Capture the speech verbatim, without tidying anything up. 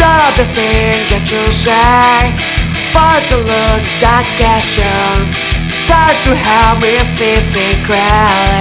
Stop the thing that you say. Find the look that gets you. Start to help me feel secret.